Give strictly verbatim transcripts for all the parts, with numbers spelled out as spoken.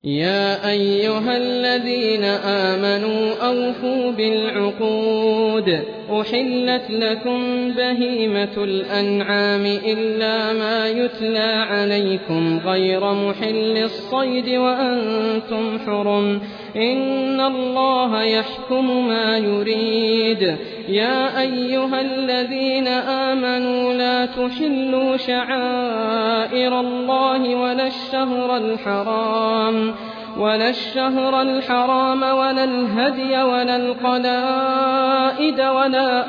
يا أيها الذين آمنوا أوفوا بالعقود أحلت لكم بهيمة الأنعام إلا ما يتلى عليكم غير محل الصيد وأنتم حرم إن الله يحكم ما يريد. يا أيها الذين آمنوا لا تحلوا شعائر الله ولا الشهر الحرام ولا الشهر الحرام ولا الهدي ولا القلائد ولا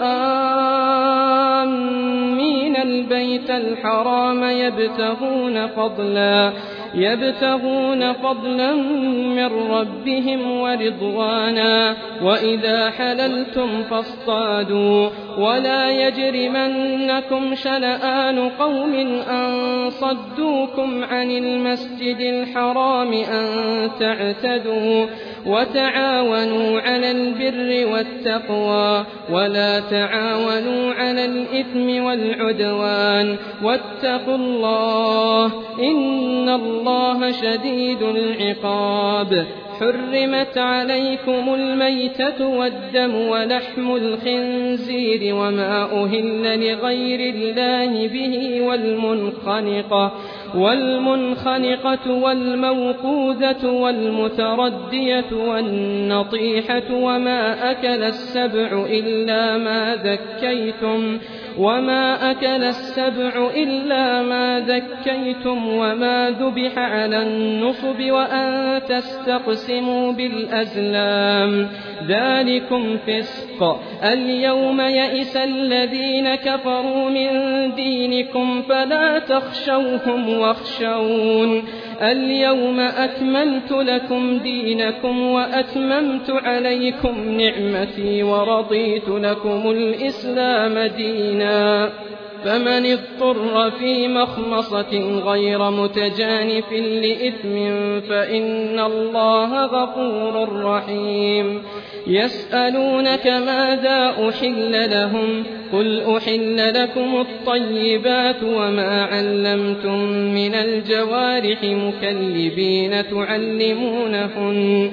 آمين البيت الحرام يبتغون فضلا يبتغون فضلا من ربهم ورضوانا وإذا حللتم فاصطادوا ولا يجرمنكم شنآن قوم أن صدوكم عن المسجد الحرام أن تعتدوا وتعاونوا على البر والتقوى ولا تعاونوا على الإثم والعدوان واتقوا الله إن الله شديد العقاب. حرمت عليكم الميتة والدم ولحم الخنزير وما أهل لغير الله به والمنخنقة والمنخنقة والموقوذة والمتردية والنطيحة وما أكل السبع إلا ما ذكيتم وما أكل السبع إلا ما ذكيتم وما ذبح على النصب وأن تستقسموا بالأزلام ذلكم فسق. اليوم يئس الذين كفروا من دينكم فلا تخشوهم واخشون اليوم أكملت لكم دينكم وأتممت عليكم نعمتي ورضيت لكم الإسلام دينا. فمن اضطر في مخمصة غير متجانف لإثم فإن الله غفور رحيم. يسألونك ماذا أحل لهم قل أحل لكم الطيبات وما علمتم من الجوارح مكلبين تعلمونهن,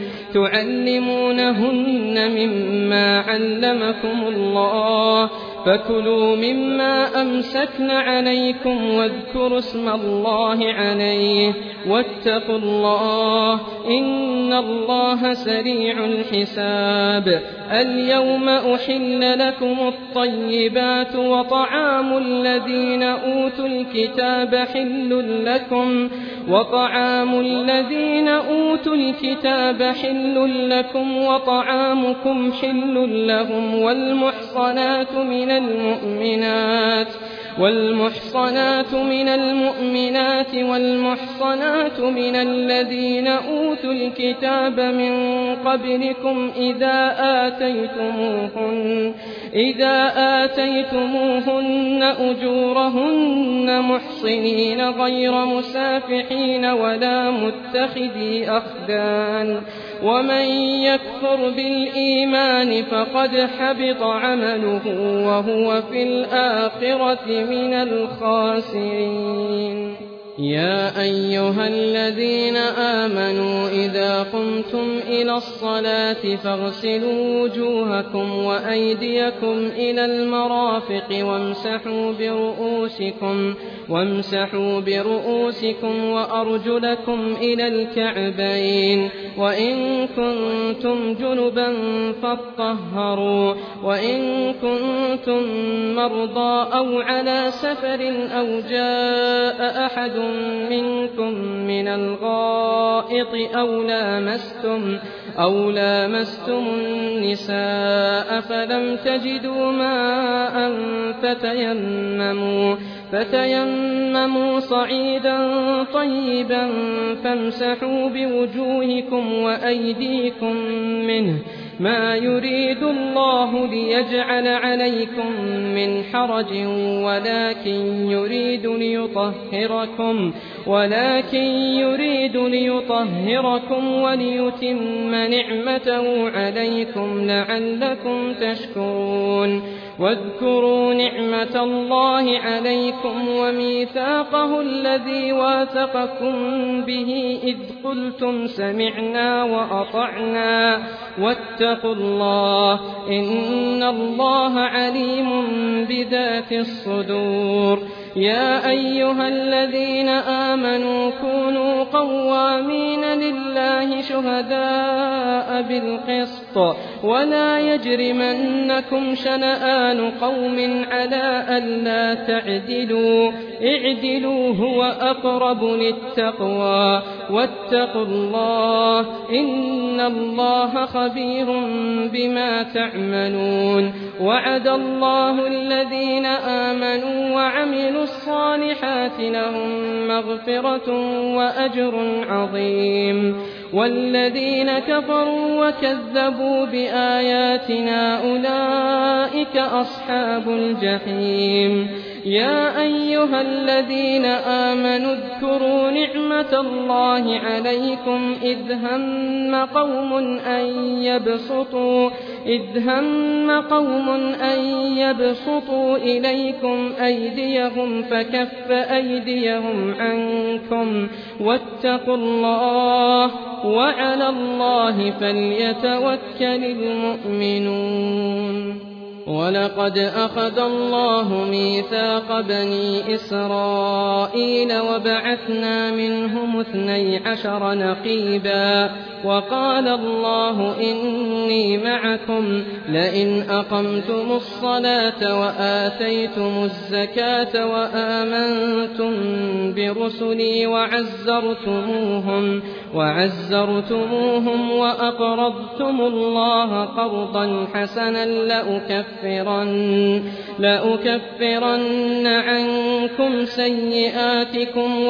تعلمونهن مما علمكم الله فكلوا مما أمسكن عليكم واذكروا اسم الله عليه واتقوا الله إن الله سريع الحساب. اليوم أحل لكم الطيبات وطعام الذين أوتوا الكتاب حل لكم وطعام الذين أوتوا الكتاب حل لكم وطعامكم حل لهم والمحصنات من المؤمنات والمحصنات من المؤمنات والمحصنات من الذين أوتوا الكتاب من قبلكم إذا آتيتموهن إذا آتيتموهن أجورهن محصنين غير مسافحين ولا متخذي أخدان ومن يكفر بالإيمان فقد حبط عمله وهو في الآخرة من الخاسرين. يا أيها الذين آمنوا إذا قمتم إلى الصلاة فاغسلوا وجوهكم وأيديكم إلى المرافق وامسحوا برؤوسكم وامسحوا برؤوسكم وأرجلكم إلى الكعبين وإن كنتم جنبا فاطهروا وإن كنتم مرضى أو على سفر أو جاء أحد منكم من الغائط أو لامستم أو لامستم النساء فلم تجدوا ماء فتيمموا فتيمموا صعيدا طيبا فامسحوا بوجوهكم وأيديكم منه ما يريد الله ليجعل عليكم من حرج ولكن يريد ليطهركم ولكن يريد ليطهركم وليتم نعمته عليكم لعلكم تشكرون. واذكروا نعمة الله عليكم وميثاقه الذي واثقكم به إذ قلتم سمعنا وأطعنا واتقوا الله إن الله عليم بذات الصدور. يا أيها الذين آمنوا كونوا قوامين لله شهداء بالقسط ولا يجرمنكم شنآن قوم على ألا تعدلوا اعدلوا هو أقرب للتقوى واتقوا الله إن الله خبير بما تعملون. وعد الله الذين آمنوا وعملوا الصالحات لهم مغفرة وأجر عظيم والذين كفروا وكذبوا بآياتنا أولئك أصحاب الجحيم. يا أيها الذين آمنوا اذكروا نعمة الله عليكم إذ هم قوم أن يبسطوا إذ هم قوم أن يبسطوا إليكم أيديهم فكف أيديهم عنكم واتقوا الله وعلى الله فليتوكل المؤمنون. ولقد أخذ الله ميثاق بني إسرائيل وبعثنا منهم اثني عشر نقيبا وقال الله إني معكم لئن أقمتم الصلاة وآتيتم الزكاة وآمنتم برسلي وعزرتموهم وعزرتموهم وأقرضتم الله قرضا حسنا لأكفرن, لأكفرن عنكم سيئاتكم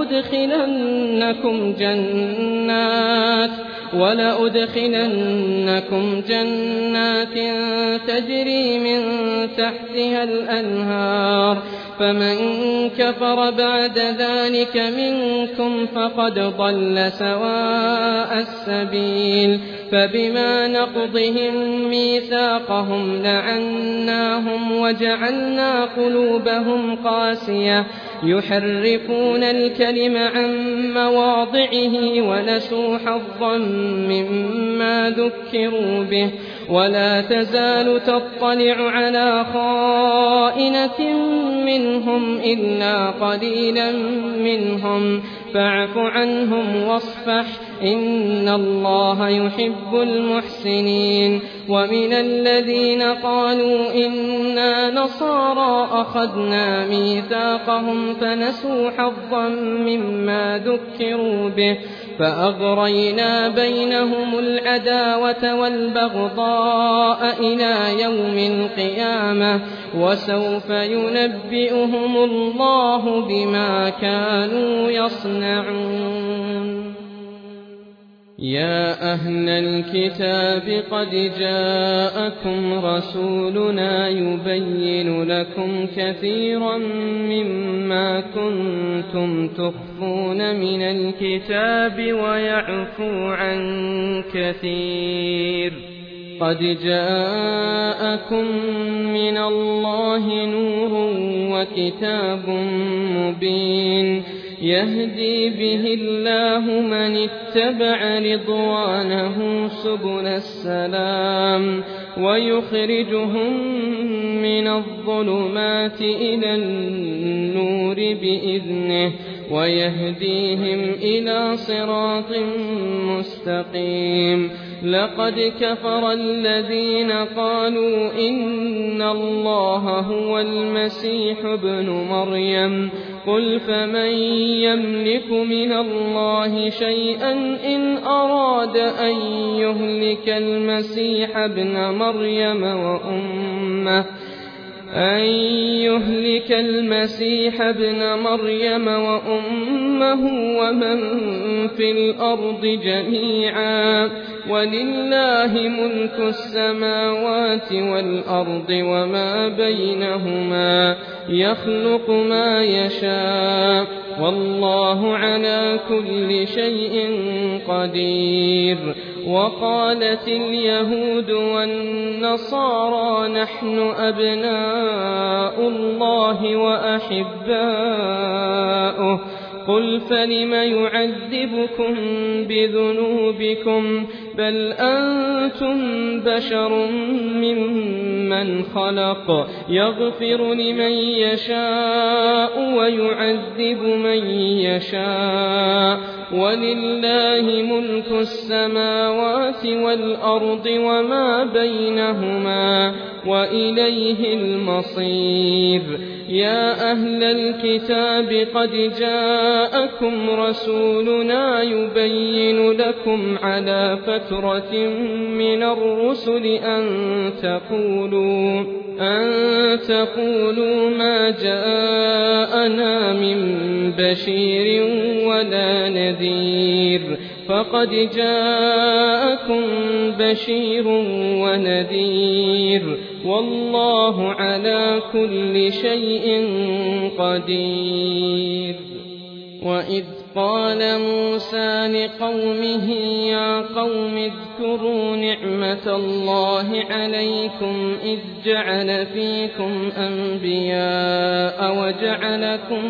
ولأدخلنكم جنات ولأدخلنكم جنات تجري من تحتها الأنهار فمن كفر بعد ذلك منكم فقد ضل سواء السبيل. فبما نقضهم ميثاقهم لعناهم وجعلنا قلوبهم قاسية يحرفون الكلم عن مواضعه ونسوا حظا مما ذكروا به ولا تزال تطلع على خائنة منهم إلا قليلا منهم فاعف عنهم واصفح إن الله يحب المحسنين. ومن الذين قالوا إنا نصارى أخذنا ميثاقهم فنسوا حظا مما ذكروا به فأغرينا بينهم العداوة والبغضاء إلى يوم القيامة وسوف ينبئهم الله بما كانوا يصنعون. يا أهل الكتاب قد جاءكم رسولنا يبين لكم كثيرا مما كنتم تخفون من الكتاب ويعفو عن كثير. قد جاءكم من الله نور وكتاب مبين يهدي به الله من اتبع رضوانه سبل السلام ويخرجهم من الظلمات إلى النور بإذنه ويهديهم إلى صراط مستقيم. لقد كفر الذين قالوا إن الله هو المسيح ابن مريم قل فمن يملك من الله شيئا إن أراد أن يهلك المسيح ابن مريم وأمه أن يهلك المسيح ابن مريم وأمه ومن في الأرض جميعا ولله ملك السماوات والأرض وما بينهما يخلق ما يشاء والله على كل شيء قدير. وقالت اليهود والنصارى نحن أبناء الله وأحباؤه قل فلم يعذبكم بذنوبكم بل أنتم بشر ممن خلق يغفر لمن يشاء ويعذب من يشاء ولله ملك السماوات والأرض وما بينهما وإليه المصير يا أهل الكتاب قد جاءكم رسولنا يبين لكم على فترة من الرسل أن تقولوا أن تقولوا ما جاءنا من بشير ولا نذير فقد جاءكم بشير ونذير والله على كل شيء قدير. وإذ قال موسى لقومه يا قوم اذكروا نعمة الله عليكم إذ جعل فيكم أنبياء وجعلكم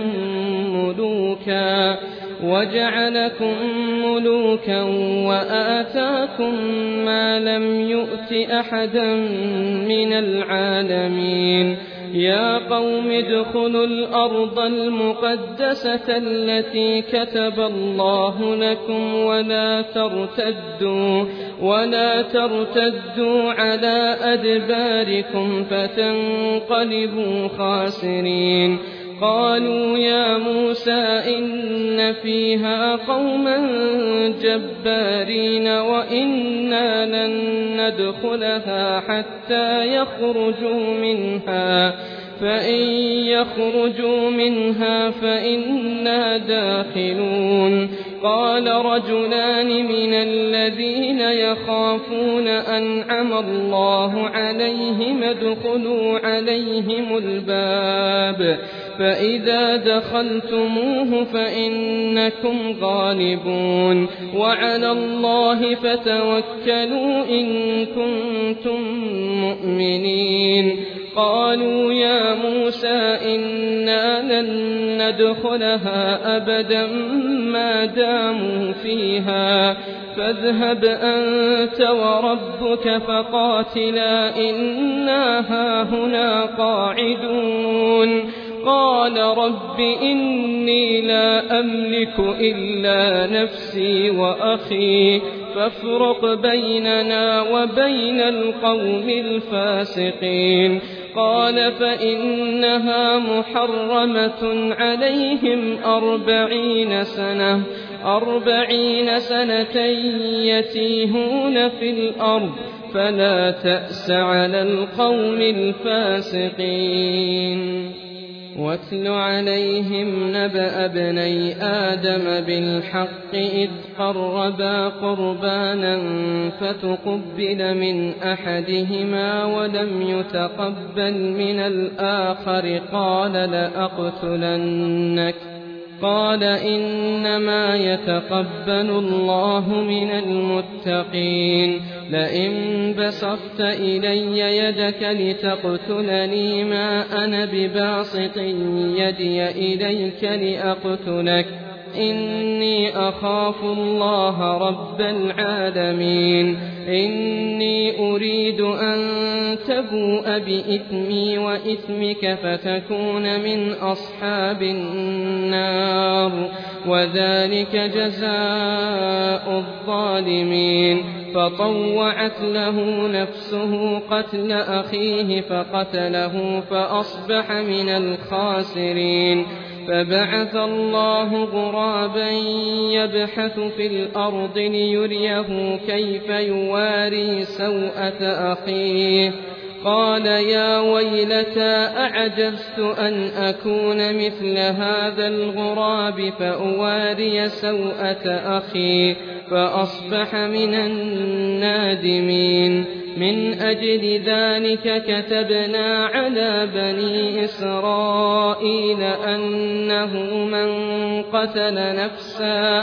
ملوكا وجعلكم ملوكا وآتاكم ما لم يؤت أحدا من العالمين يا قوم ادخلوا الأرض المقدسة التي كتب الله لكم ولا ترتدوا ولا ترتدوا على أدباركم فتنقلبوا خاسرين قالوا يا موسى إن فيها قوما جبارين وإنا لن ندخلها حتى يخرجوا منها فإن يخرجوا منها فإنا داخلون قال رجلان من الذين يخافون أنعم الله عليهم ادخلوا عليهم الباب فإذا دخلتموه فإنكم غالبون وعلى الله فتوكلوا إن كنتم مؤمنين قالوا يا موسى إنا لن ندخلها أبدا ما داموا فيها فاذهب أنت وربك فقاتلا إنا هاهنا قاعدون قال رب إني لا أملك إلا نفسي وأخي فافرق بيننا وبين القوم الفاسقين قال فإنها محرمة عليهم أربعين سنة أربعين سنة يتيهون في الأرض فلا تأس على القوم الفاسقين واتل عليهم نبأ ابني آدم بالحق إذ قربا قربانا فتقبل من أحدهما ولم يتقبل من الآخر قال لأقتلنك قال إنما يتقبل الله من المتقين لئن بسطت إلي يدك لتقتلني ما أنا بباسط يدي إليك لأقتلك إني أخاف الله رب العالمين إني أريد أن تبوء بإثمي وإثمك فتكون من أصحاب النار وذلك جزاء الظالمين فطوعت له نفسه قتل أخيه فقتله فأصبح من الخاسرين فبعث الله غرابا يبحث في الأرض ليريه كيف يواري سوءة أخيه قال يا ويلتى أعجزت أن أكون مثل هذا الغراب فأواري سوءة أخي فأصبح من النادمين من أجل ذلك كتبنا على بني إسرائيل أنه من قتل نفسا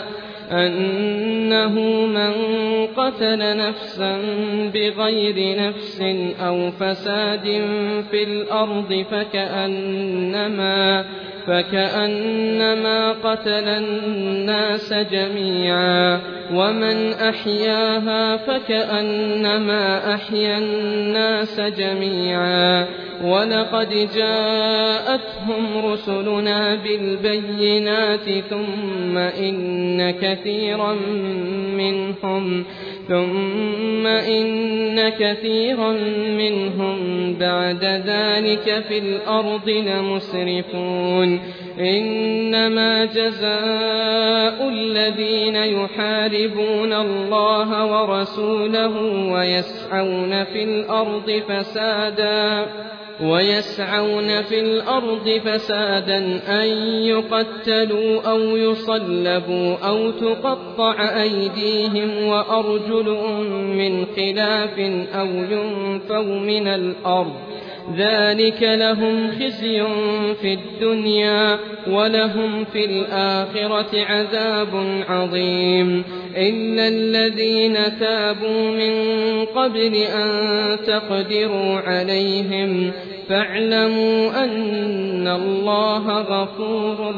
أنه من قتل نفسا بغير نفس أو فساد في الأرض فكأنما فكأنما قتل الناس جميعا ومن أحياها فكأنما أحيا الناس جميعا ولقد جاءتهم رسلنا بالبينات ثم إن كثيرا منهم ثم إن كثيرا منهم بعد ذلك في الأرض لمسرفون إنما جزاء الذين يحاربون الله ورسوله ويسعون في الأرض فسادا ويسعون في الأرض فسادا أن يقتلوا أو يصلبوا أو تقطع أيديهم وأرجلهم من خلاف أو ينفوا من الأرض ذلك لهم خزي في الدنيا ولهم في الآخرة عذاب عظيم إلا الذين تابوا من قبل أن تقدروا عليهم فاعلموا أن الله غفور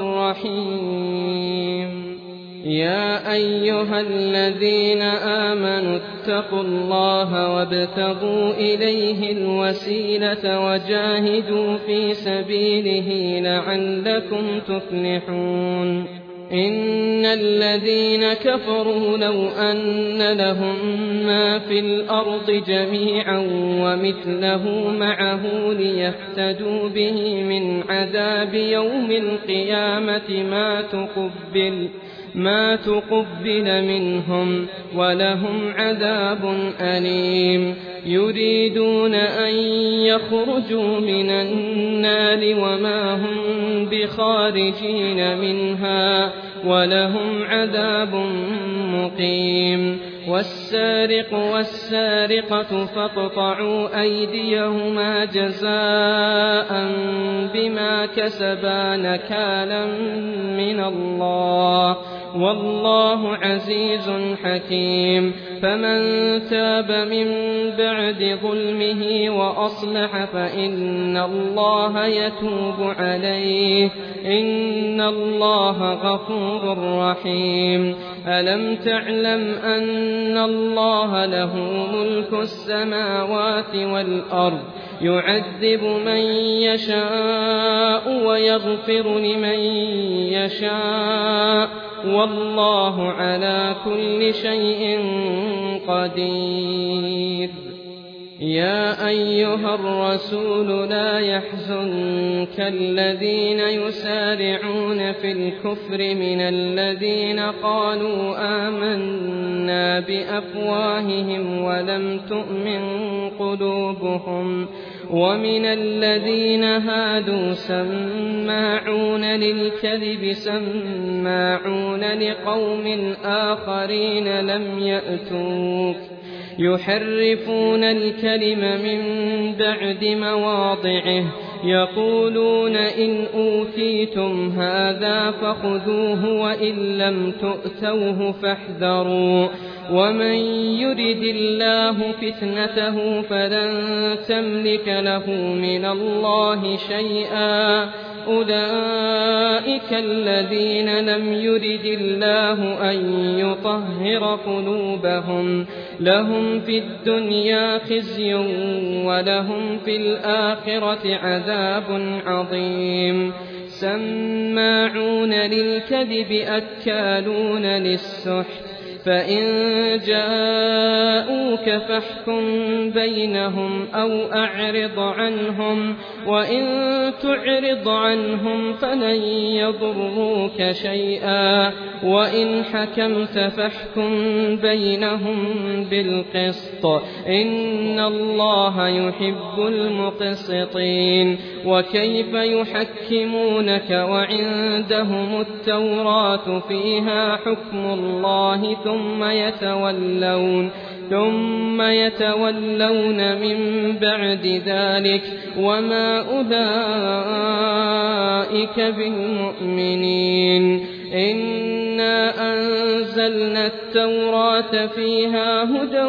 رحيم يا أيها الذين آمنوا اتقوا الله وابتغوا إليه الوسيلة وجاهدوا في سبيله لعلكم تفلحون إن الذين كفروا لو أن لهم ما في الأرض جميعا ومثله معه ليفتدوا به من عذاب يوم القيامة ما تقبل ما تقبل منهم ولهم عذاب أليم يريدون أن يخرجوا من النار وما هم بخارجين منها ولهم عذاب مقيم والسارق والسارقة فاقطعوا أيديهما جزاء بما كسبا نكالا من الله والله عزيز حكيم فمن تاب من بعد ظلمه وأصلح فإن الله يتوب عليه إن الله غفور رحيم ألم تعلم أن الله له ملك السماوات والأرض يعذب من يشاء ويغفر لمن يشاء والله على كل شيء قدير يا أيها الرسول لا يحزنك الذين يسارعون في الكفر من الذين قالوا آمنا بأفواههم ولم تؤمن قلوبهم ومن الذين هادوا سماعون للكذب سماعون لقوم آخرين لم يأتوك يحرفون الكلم من بعد مواضعه يقولون إن أوتيتم هذا فخذوه وإن لم تؤتوه فاحذروا ومن يرد الله فتنته فلن تملك له من الله شيئا أولئك الذين لم يرد الله أن يطهر قلوبهم لهم في الدنيا خزي ولهم في الآخرة عذاب عظيم سماعون للكذب أكالون للسحت فإن جاءوك فاحكم بينهم أو أعرض عنهم وإن تعرض عنهم فلن يضروك شيئا وإن حكمت فاحكم بينهم بالقسط إن الله يحب المقسطين وكيف يحكمونك وعندهم التوراة فيها حكم الله ثم يتولون ثم يتولون من بعد ذلك وما أولئك بالمؤمنين. إنا أنزلنا التوراة فيها هدى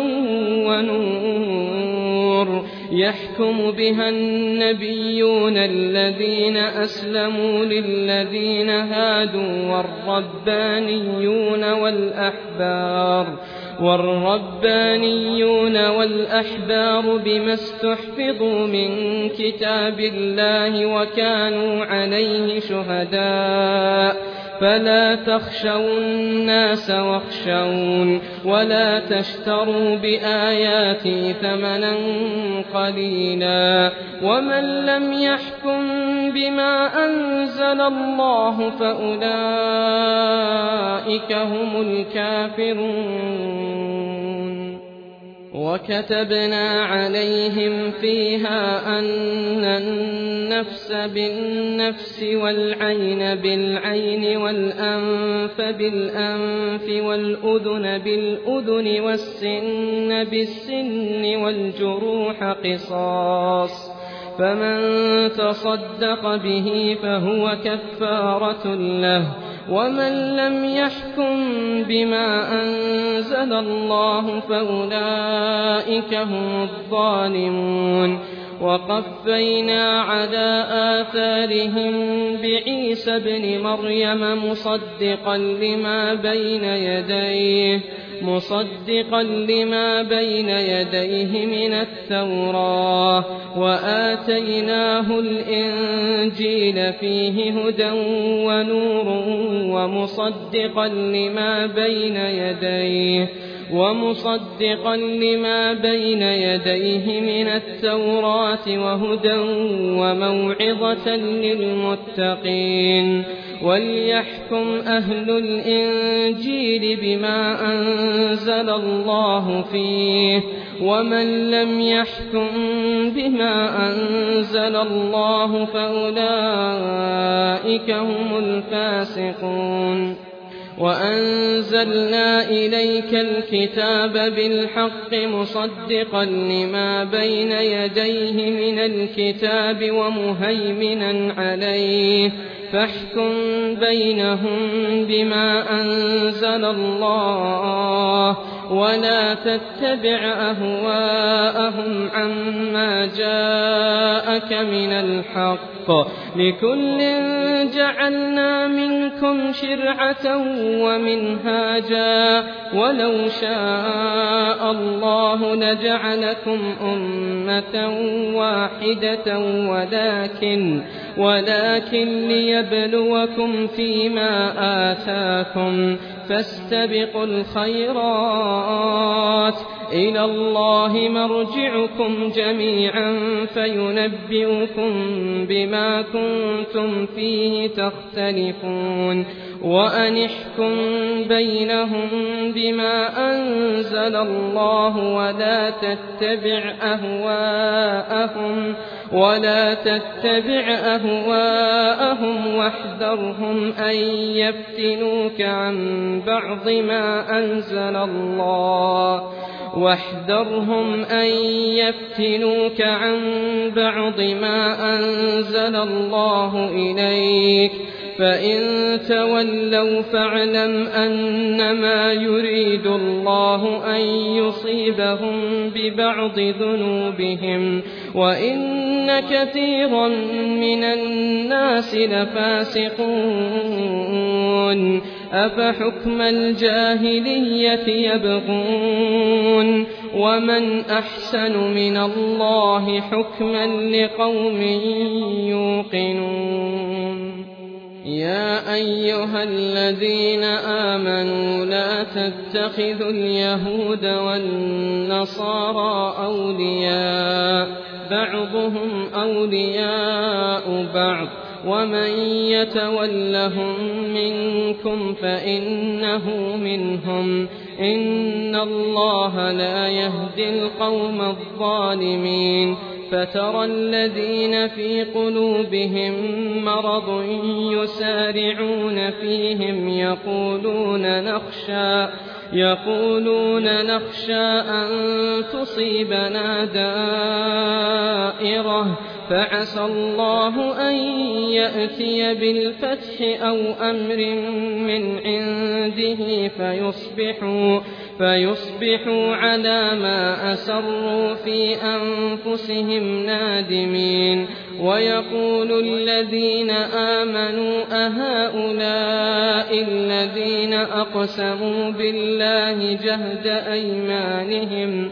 ونور يحكم بها النبيون الذين أسلموا للذين هادوا والربانيون والأحبار والربانيون والأحبار بما استحفظوا من كتاب الله وكانوا عليه شهداء فلا تخشوا الناس واخشون ولا تشتروا بآياتي ثمنا قليلا ومن لم يحكم بما أنزل الله فأولئك هم الكافرون. وكتبنا عليهم فيها أن النفس بالنفس والعين بالعين والأنف بالأنف والأذن بالأذن والسن بالسن والجروح قصاص فمن تصدق به فهو كفارة له ومن لم يحكم بما أنزل الله فأولئك هم الظالمون. وقفينا على آثارهم بعيسى ابن مريم مصدقا لما بين يديه مصدقا لما بين يديه من التوراة وآتيناه الإنجيل فيه هدى ونور ومصدقا لما بين يديه ومصدقا لما بين يديه من التوراة وهدى وموعظة للمتقين. وليحكم أهل الإنجيل بما أنزل الله فيه ومن لم يحكم بما أنزل الله فأولئك هم الفاسقون. وأنزلنا إليك الكتاب بالحق مصدقا لما بين يديه من الكتاب ومهيمنا عليه فاحكم بينهم بما أنزل الله ولا تتبع أهواءهم عما جاءك من الحق لكل جعلنا منكم شرعة ومنهاجا ولو شاء الله لجعلكم أمة واحدة ولكن ولكن ليبلوكم فيما آتاكم فاستبقوا الخيرات إلى الله مرجعكم جميعا فينبئكم بما كنتم فيه تختلفون. وأن احكم بينهم بما أنزل الله ولا تتبع أهواءهم ولا تتبع أهواءهم واحذرهم أن يفتنوك عن بعض ما أنزل الله واحذرهم أن يفتنوك عن بعض ما أنزل الله إليك فإن تولوا فاعلم أنما يريد الله أن يصيبهم ببعض ذنوبهم وإن كثيرا من الناس لفاسقون. أفحكم الجاهلية يبغون ومن أحسن من الله حكما لقوم يوقنون. يا أيها الذين آمنوا لا تتخذوا اليهود والنصارى أولياء بعضهم أولياء بعض ومن يتولهم منكم فإنه منهم إن الله لا يهدي القوم الظالمين. فترى الذين في قلوبهم مرض يسارعون فيهم يقولون نخشى يقولون نخشى أن تصيبنا دائرة فعسى الله أن يأتي بالفتح أو أمر من عنده فيصبحوا, فيصبحوا على ما أسروا في أنفسهم نادمين. ويقول الذين آمنوا أهؤلاء الذين أقسموا بالله جهد أيمانهم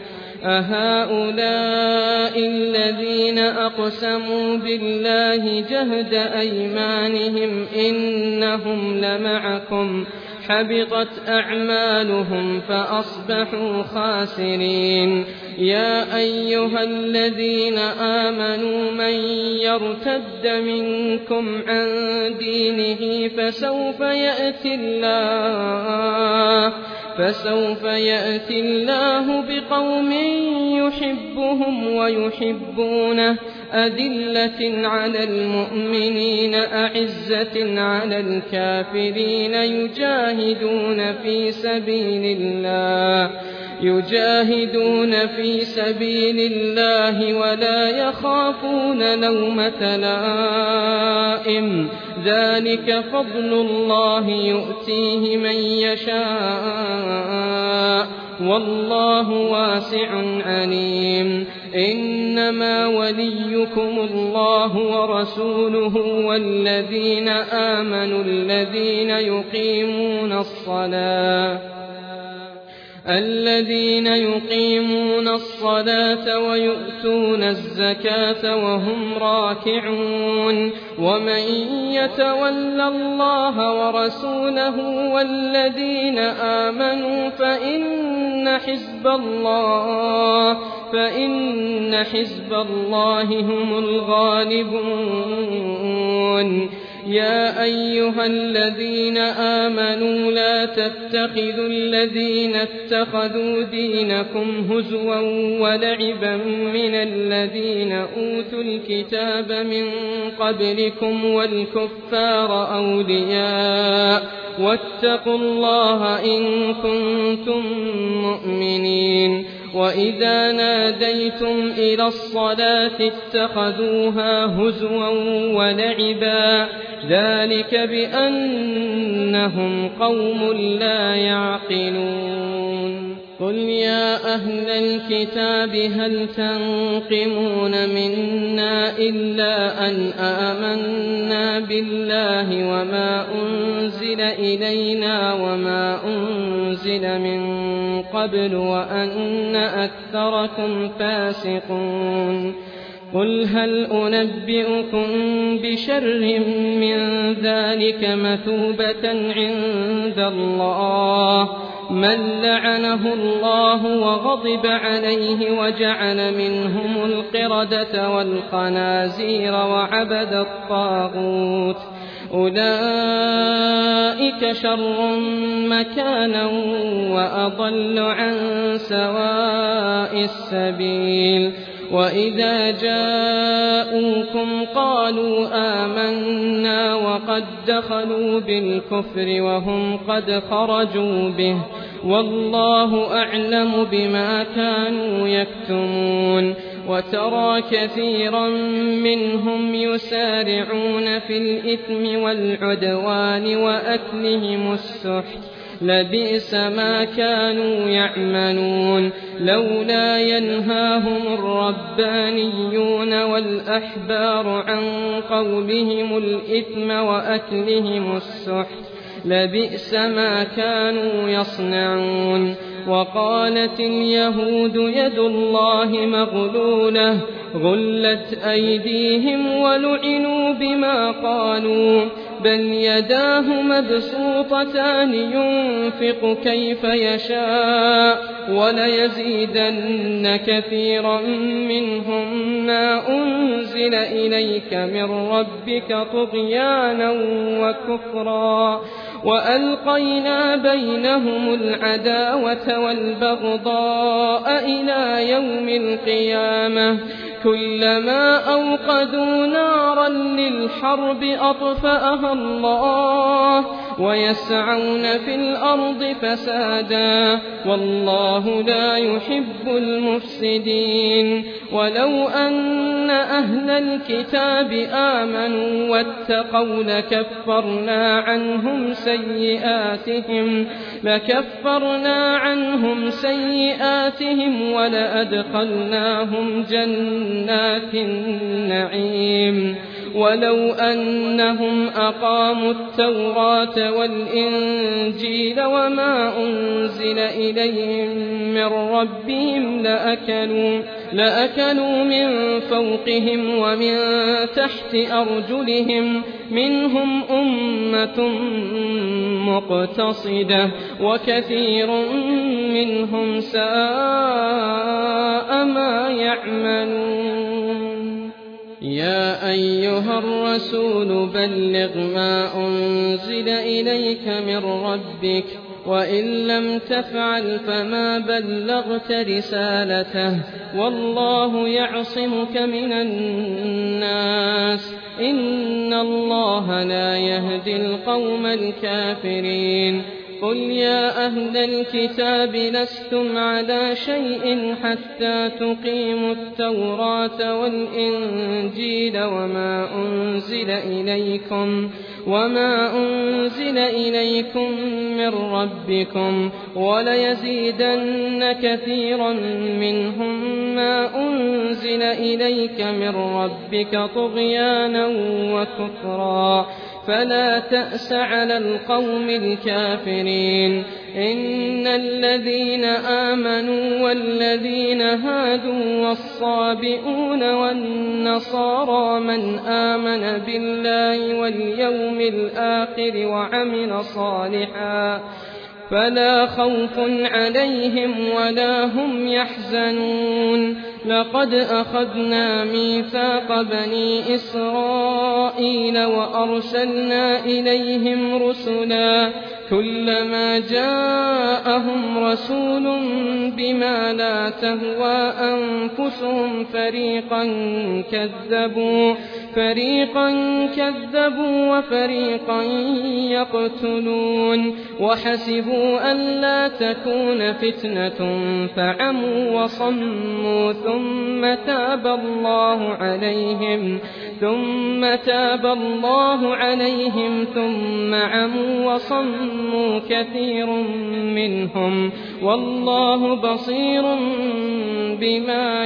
أهؤلاء الذين أقسموا بالله جهد أيمانهم إنهم لمعكم حبطت أعمالهم فأصبحوا خاسرين. يا أيها الذين آمنوا من يرتد منكم عن دينه فسوف يأتي الله فسوف يأتي الله بقوم يحبهم ويحبونه أذلة على المؤمنين أعزة على الكافرين يجاهدون في سبيل الله يجاهدون في سبيل الله ولا يخافون لومة لائم ذلك فضل الله يؤتيه من يشاء والله واسع عليم. إنما وليكم الله ورسوله والذين آمنوا الذين يقيمون الصلاة الذين يقيمون الصلاة ويؤتون الزكاة وهم راكعون. ومن يتول الله ورسوله والذين آمنوا فإن حزب الله فإن حزب الله هم الغالبون. يا أيها الذين آمنوا لا تتخذوا الذين اتخذوا دينكم هزوا ولعبا من الذين أوتوا الكتاب من قبلكم والكفار أولياء واتقوا الله إن كنتم مؤمنين. وإذا ناديتم إلى الصلاة اتخذوها هزوا ولعبا ذلك بأنهم قوم لا يعقلون. قل يا أهل الكتاب هل تنقمون منا إلا أن آمنا بالله وما أنزل إلينا وما أنزل من قبل وأن أكثركم فاسقون. قل هل أنبئكم بشر من ذلك مثوبة عند الله من لعنه الله وغضب عليه وجعل منهم القردة والخنازير وعبد الطاغوت أولئك شر مكانا وأضل عن سواء السبيل. وإذا جاءوكم قالوا آمنا وقد دخلوا بالكفر وهم قد خرجوا به والله أعلم بما كانوا يكتمون. وترى كثيرا منهم يسارعون في الإثم والعدوان وأكلهم السحت لبئس ما كانوا يعملون. لولا ينهاهم الربانيون والأحبار عن قولهم الإثم وأكلهم السحت لبئس ما كانوا يصنعون. وقالت اليهود يد الله مغلولة غلت أيديهم ولعنوا بما قالوا بل يداه مبسوطتان ينفق كيف يشاء وليزيدن كثيرا منهم ما أنزل إليك من ربك طغيانا وكفرا وألقينا بينهم العداوة والبغضاء إلى يوم القيامة كلما أوقدوا نارا للحرب أطفأها الله ويسعون في الأرض فسادا والله لا يحب المفسدين ولو أن أهل الكتاب آمنوا واتقوا لكفرنا عنهم سيئاتهم لكفرنا عنهم سيئاتهم ولأدخلناهم جنات النعيم ولو أنهم أقاموا التوراة والإنجيل وما أنزل إليهم من ربهم لأكلوا, لأكلوا من فوقهم ومن تحت أرجلهم منهم أمة مقتصدة وكثير منهم ساء ما يعملون يا أيها الرسول بلغ ما أنزل إليك من ربك وإن لم تفعل فما بلغت رسالته والله يعصمك من الناس إن الله لا يهدي القوم الكافرين قل يا أهل الكتاب لستم على شيء حتى تقيموا التوراة والإنجيل وما أنزل إليكم وما أنزل إليكم من ربكم وليزيدن كثيرا منهم ما أنزل إليك من ربك طغيانا وكفرا فلا تأس على القوم الكافرين إن الذين آمنوا والذين هادوا والصابئون والنصارى من آمن بالله واليوم الآخر وعمل صالحا فلا خوف عليهم ولا هم يحزنون لقد أخذنا ميثاق بني إسرائيل وأرسلنا إليهم رسلا كلما جاءهم رسول بما لا تهوى أنفسهم فريقا كذبوا فريقا كذبوا وفريقا يقتلون وحسبوا ألا تكون فتنة فعموا وصموا ثم تاب الله عليهم ثم تاب الله عليهم ثم عموا وصموا كثير منهم والله بصير بما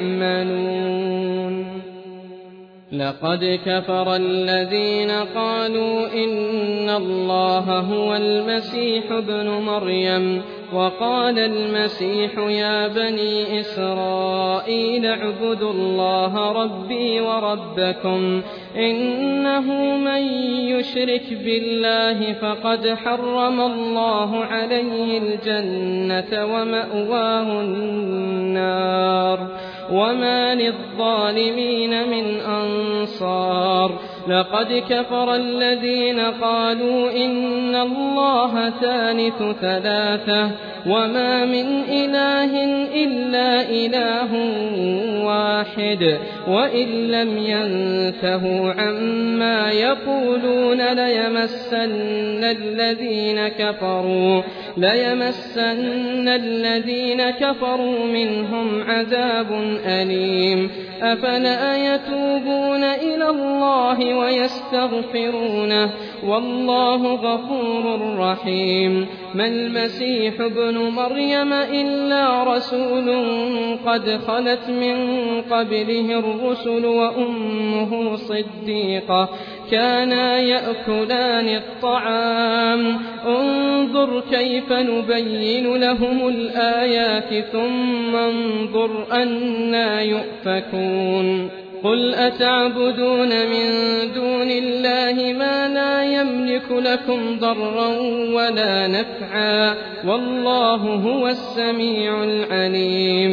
يعملون لقد كفر الذين قالوا إن الله هو المسيح ابن مريم وقال المسيح يا بني إسرائيل اعبدوا الله ربي وربكم إنه من يشرك بالله فقد حرم الله عليه الجنة ومأواه النار وما للظالمين من أنصار لقد كفر الذين قالوا إن الله ثالث ثلاثة وما من إله إلا إله واحد وإن لم ينتهوا عما يقولون ليمسن الذين كفروا ليمسن الذين كفروا منهم عذاب أليم أفلا يتوبون إلى الله ويستغفرونه والله غفور رحيم ما المسيح ابن مريم إلا رسول قد خلت من قبله الرسل وأمه صديقة كانا يأكلان الطعام انظر كيف نبين لهم الآيات ثم انظر أنا يؤفكون قل أتعبدون من دون الله ما لا يملك لكم ضرا ولا نفعا والله هو السميع العليم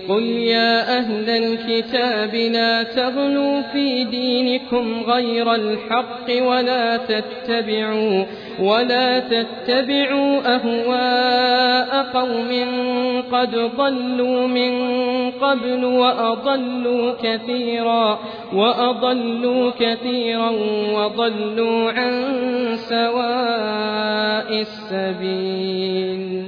قل يا أهل الكتاب لا تغلوا في دينكم غير الحق ولا تتبعوا ولا تتبعوا أهواء قوم قد ضلوا من قبل وأضلوا كثيرا وأضلوا كثيرا وضلوا عن سواء السبيل.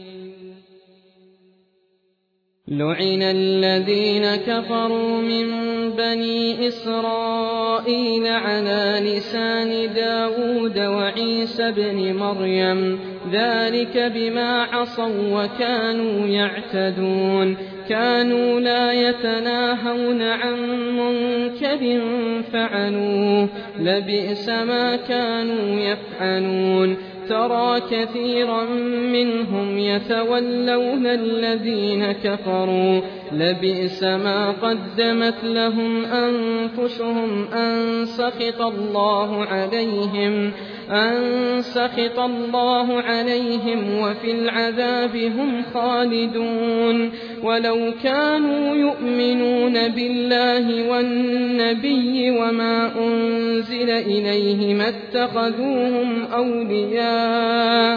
لعن الذين كفروا من بني إسرائيل على لسان داود وعيسى بن مريم ذلك بما عصوا وكانوا يعتدون كانوا لا يتناهون عن منكر فعلوه لبئس ما كانوا يفعلون ترى كثيرا منهم يتولون الذين كفروا لبئس ما قدمت لهم أنفسهم أن سخط الله عليهم أن سخط الله عليهم وفي العذاب هم خالدون ولو كانوا يؤمنون بالله والنبي وما أنزل إليه ما اتخذوهم أولياء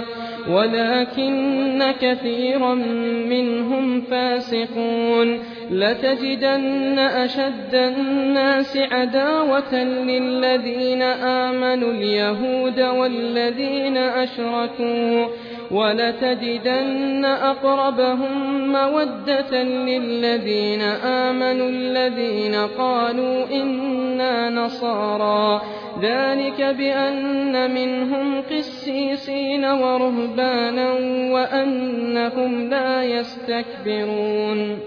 ولكن كثيرا منهم فاسقون لتجدن أشد الناس عداوة للذين آمنوا اليهود والذين أشركوا ولتجدن أقربهم مودة للذين آمنوا الذين قالوا إنا نصارى ذلك بأن منهم قسيسين ورهبانا وأنهم لا يستكبرون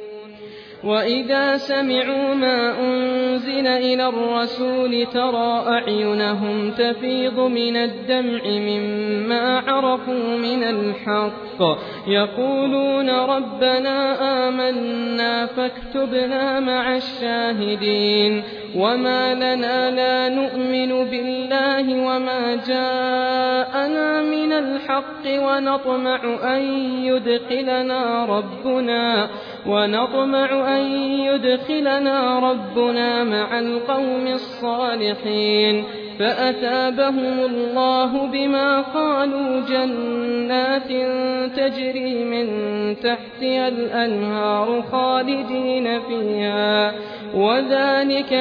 وإذا سمعوا ما أنزل إلى الرسول ترى أعينهم تفيض من الدمع مما عرفوا من الحق يقولون ربنا آمنا فاكتبنا مع الشاهدين وما لنا لا نؤمن بالله وما جاءنا من الحق ونطمع أن يدخلنا ربنا ونطمع أن يدخلنا ربنا مع القوم الصالحين فأثابهم الله بما قالوا جنات تجري من تحتها الأنهار خالدين فيها وذلك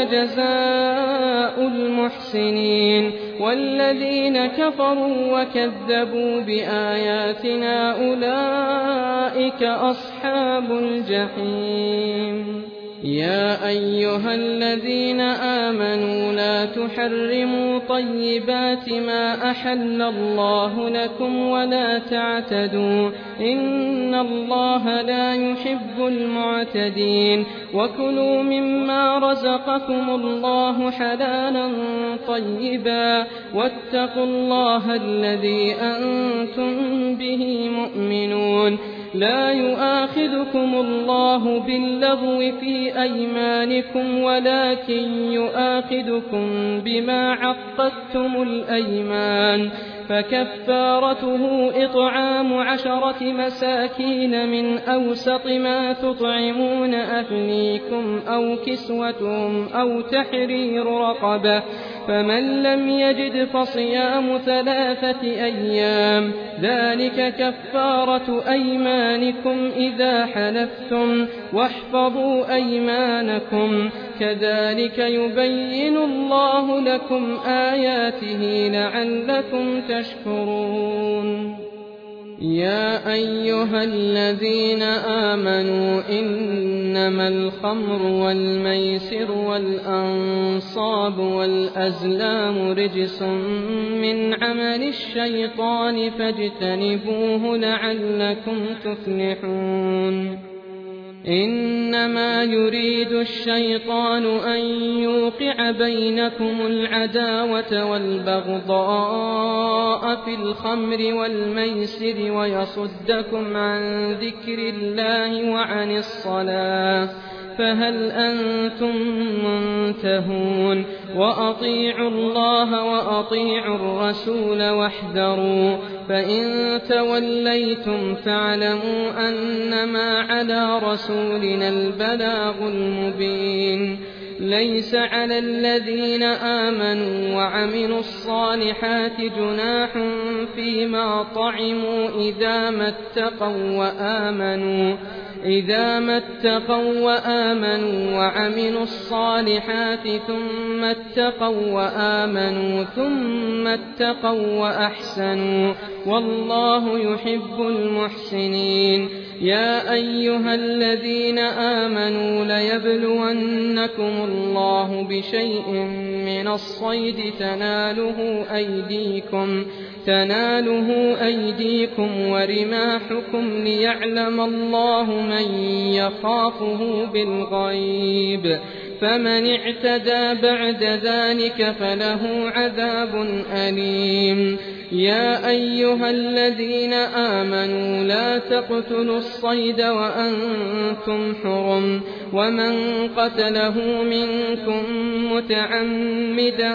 جزاء المحسنين والذين كفروا وكذبوا بآياتنا أولئك أصحاب الجحيم. يا أيها الذين آمنوا لا تحرموا طيبات ما أحل الله لكم ولا تعتدوا إن الله لا يحب المعتدين وكلوا مما رزقكم الله حلالا طيبا واتقوا الله الذي أنتم به مؤمنون لا يؤاخذكم الله باللغو في أيمانكم ولكن يؤاخذكم بما عقدتم الأيمان فكفارته إطعام عشرة مساكين من أوسط ما تطعمون أهليكم أو كسوتهم أو تحرير رقبة فمن لم يجد فصيام ثلاثة أيام ذلك كفارة أيمانكم إذا حلفتم واحفظوا أيمانكم كذلك يبين الله لكم آياته لعلكم تشكرون. يا أيها الذين آمنوا إنما الخمر والميسر والأنصاب والأزلام رجس من عمل الشيطان فاجتنبوه لعلكم تفلحون. إنما يريد الشيطان أن يوقع بينكم العداوة والبغضاء في الخمر والميسر ويصدكم عن ذكر الله وعن الصلاة فهل أنتم منتهون وأطيعوا الله وأطيعوا الرسول واحذروا فإن توليتم فاعلموا أنما على رسولنا البلاغ المبين ليس على الذين آمنوا وعملوا الصالحات جناح فيما طعموا إذا ما اتقوا وآمنوا إذا ما اتقوا وآمنوا وعملوا الصالحات ثم اتقوا وآمنوا ثم اتقوا وأحسنوا والله يحب المحسنين يا أيها الذين آمنوا ليبلونكم الله بشيء من الصيد تناله أيديكم تناله أيديكم ورماحكم ليعلم الله من يخافه بالغيب فمن اعتدى بعد ذلك فله عذاب أليم يا أيها الذين آمنوا لا تقتلوا الصيد وأنتم حرم ومن قتله منكم متعمدا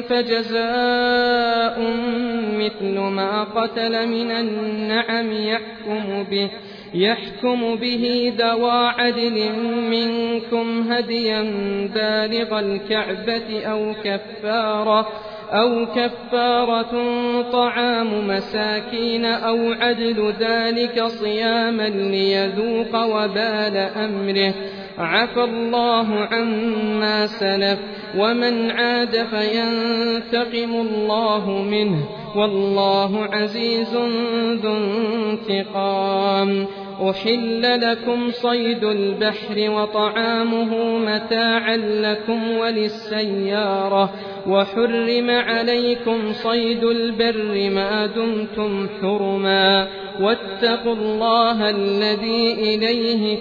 فجزاء مثل ما قتل من النعم يحكم به يحكم به ذوى عدل منكم هديا بالغ الكعبة أو كفارة أو كفارة طعام مساكين أو عدل ذلك صياما ليذوق وبال أمره عفى الله عما سلف ومن عاد فينتقم الله منه والله عزيز ذو انتقام أحل لكم صيد البحر وطعامه متاعا لكم وللسيارة وحرم عليكم صيد البر ما دمتم حرما واتقوا الله الذي إليه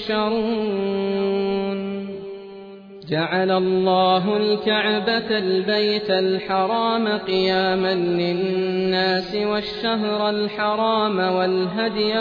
تحشرون جعل الله الكعبة البيت الحرام قياما للناس والشهر الحرام والهدي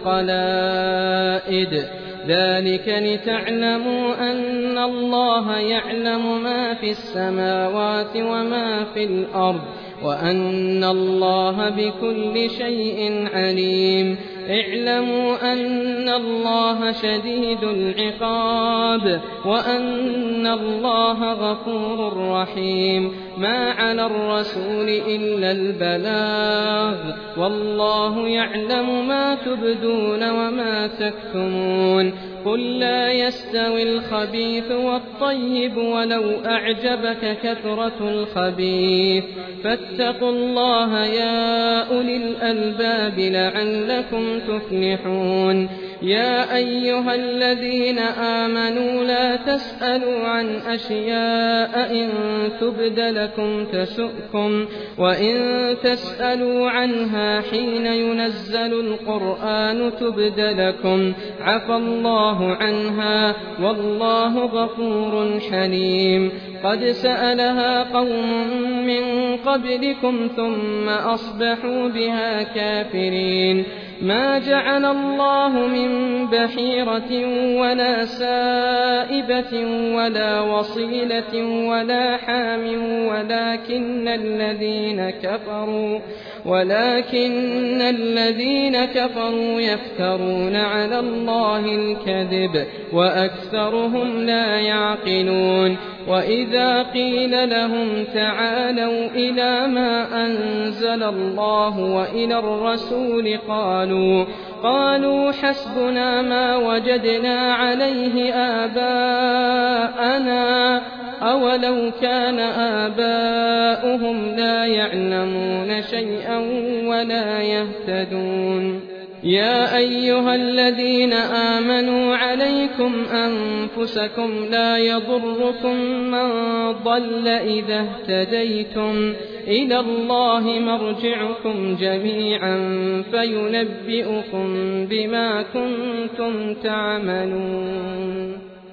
والقلائد ذلك لتعلموا أن الله يعلم ما في السماوات وما في الأرض وأن الله بكل شيء عليم اعلموا أن الله شديد العقاب وأن الله غفور رحيم ما على الرسول إلا البلاغ والله يعلم ما تبدون وما تكتمون قل لا يستوي الخبيث والطيب ولو أعجبك كثرة الخبيث فاتقوا الله يا أولي الألباب لعلكم تفلحون يا أيها الذين آمنوا لا تسألوا عن أشياء إن تبد لكم تسؤكم وإن تسألوا عنها حين ينزل القرآن تبد لكم عفى الله عنها والله غفور حليم قد سألها قوم من قبلكم ثم أصبحوا بها كافرين ما جعل الله من بحيرة ولا سائبة ولا وصيلة ولا حام ولكن الذين كفروا ولكن الذين كفروا يفترون على الله الكذب وأكثرهم لا يعقلون وإذا قيل لهم تعالوا إلى ما أنزل الله وإلى الرسول قالوا قالوا حسبنا ما وجدنا عليه آباءنا أولو كان آباؤهم لا يعلمون شيئا ولا يهتدون يا أيها الذين آمنوا عليكم أنفسكم لا يضركم من ضل إذا اهتديتم إلى الله مرجعكم جميعا فينبئكم بما كنتم تعملون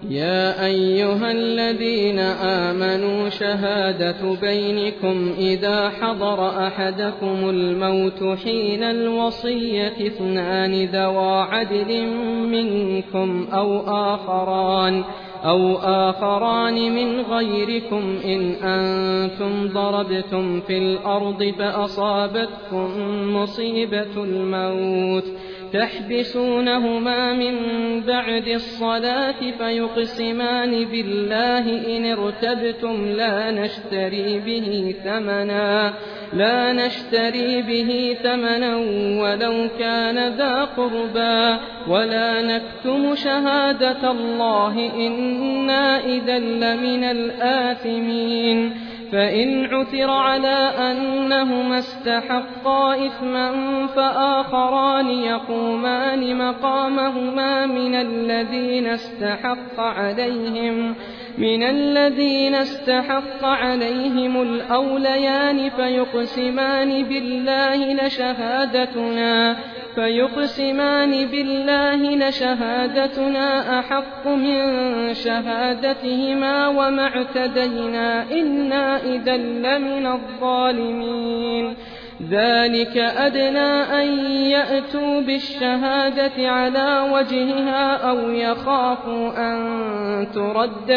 يا أيها الذين آمنوا شهادة بينكم إذا حضر أحدكم الموت حين الوصية اثنان ذوا عدل منكم أو آخران أو آخران من غيركم إن أنتم ضربتم في الأرض فأصابتكم مصيبة الموت تحبسونهما من بعد الصلاة فيقسمان بالله إن ارتبتم لا نشتري به ثمنا لا نشتري به ثمنا ولو كان ذا قربى ولا نكتم شهادة الله إنا إذا لمن الآثمين فإن عثر على أنهما استحقا إثما فآخران يقومان مقامهما من الذين استحق عليهم من الذين استحق عليهم الأوليان فيقسمان بالله لشهادتنا فيقسمان بالله لشهادتنا أحق من شهادتهما وما اعتدينا إنا إذا لمن الظالمين ذلك أدنى أن يأتوا بالشهادة على وجهها أو يخافوا أن ترد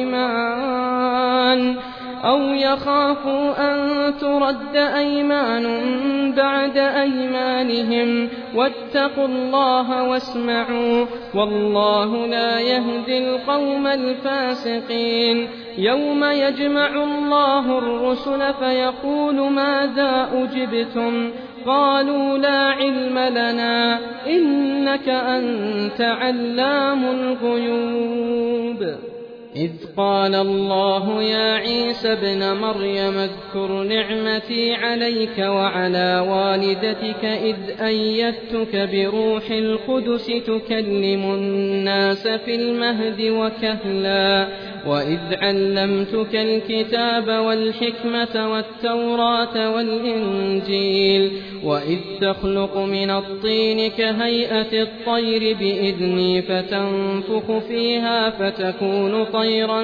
أيمان أو يخافوا أن ترد أيمان بعد أيمانهم واتقوا الله واسمعوا والله لا يهدي القوم الفاسقين يوم يجمع الله الرسل فيقول ماذا أجبتم قالوا لا علم لنا إنك أنت علام الغيوب إذ قال الله يا عيسى ابن مريم اذكر نعمتي عليك وعلى والدتك إذ أيدتك بروح القدس تكلم الناس في المهد وكهلا وإذ علمتك الكتاب والحكمة والتوراة والإنجيل وإذ تخلق من الطين كهيئة الطير بإذني فتنفخ فيها فتكون طيرا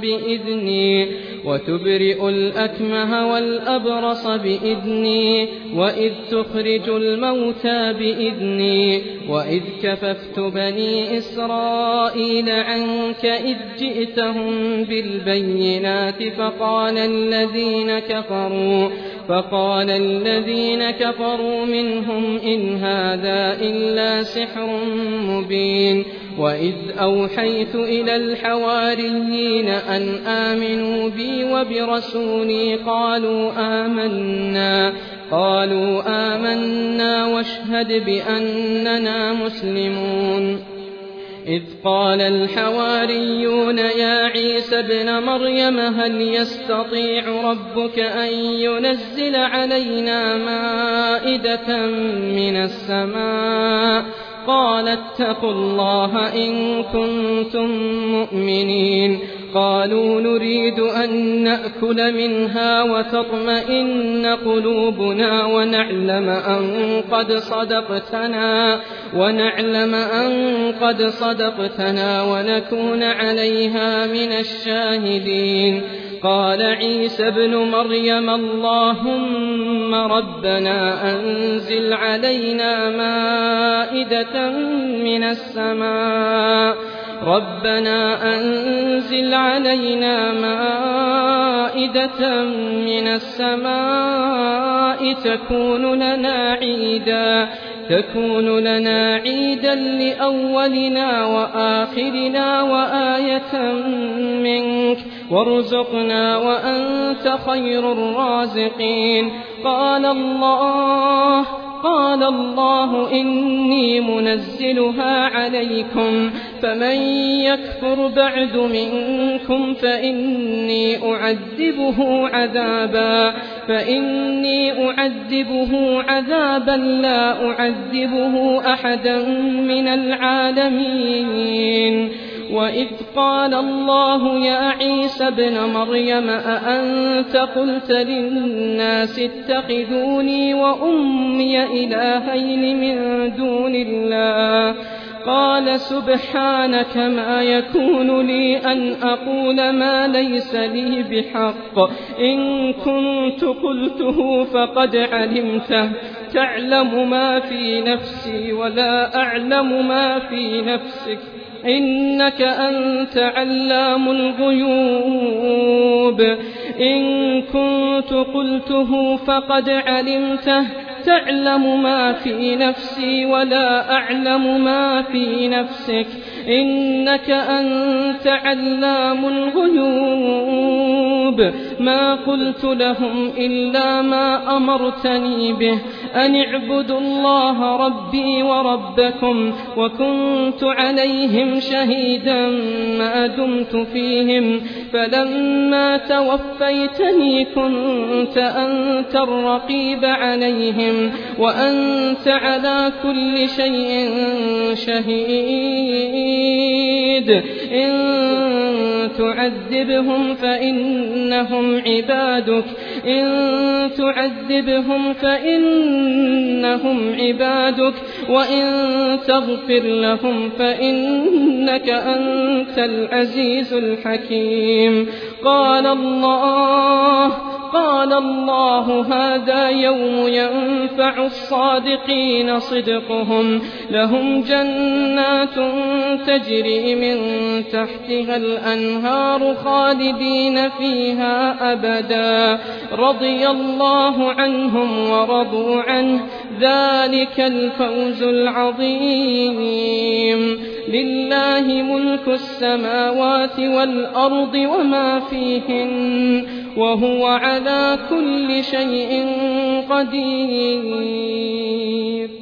بإذني وتبرئ الأكمه والأبرص بإذني وإذ تخرج الموتى بإذني وإذ كففت بني إسرائيل عنك إذ جئتهم بالبينات فقال الذين كفروا فقال الذين كفروا منهم إن هذا إلا سحر مبين وإذ أوحيت إلى الحواريين أن آمنوا بي وبرسولي قالوا آمنا قالوا آمنا واشهد بأننا مسلمون إذ قال الحواريون يا عيسى ابن مريم هل يستطيع ربك أن ينزل علينا مائدة من السماء قال اتقوا الله إن كنتم مؤمنين قالوا نريد أن نأكل منها وتطمئن قلوبنا ونعلم أن قد صدقتنا ونعلم أن قد صدقتنا ونكون عليها من الشاهدين قال عيسى ابن مريم اللهم ربنا أنزل علينا مائدة من السماء ربنا أنزل علينا مائدة من السماء تكون لنا عيدا تكون لنا عيدا لأولنا وآخرنا وآية منك وارزقنا وأنت خير الرازقين قال الله قال الله إني منزلها عليكم فمن يكفر بعد منكم فإني أعذبه عذابا فإني أعذبه عذابا لا أعذبه أحدا من العالمين وإذ قال الله يا عيسى ابن مريم أأنت قلت للناس اتخذوني وأمي إلهين من دون الله قال سبحانك ما يكون لي أن أقول ما ليس لي بحق إن كنت قلته فقد علمته تعلم ما في نفسي ولا أعلم ما في نفسك إنك أنت علام الغيوب إن كنت قلته فقد علمته تعلم ما في نفسي ولا أعلم ما في نفسك إنك أنت علام الغيوب ما قلت لهم إلا ما أمرتني به أن اعبدوا الله ربي وربكم وكنت عليهم شهيدا ما دمت فيهم فلما توفيتني كنت أنت الرقيب عليهم وأنت على كل شيء شهيد إن تعذبهم فإنهم عبادك إن تعذبهم فإنهم عبادك وإن تغفر لهم فإنك أنت العزيز الحكيم قال الله قال الله هذا يوم ينفع الصادقين صدقهم لهم جنات تجري من تحتها الأنهار خالدين فيها أبدا رضي الله عنهم ورضوا عنه ذلك الفوز العظيم لله ملك السماوات والأرض وما فيهن وهو على كل شيء قدير.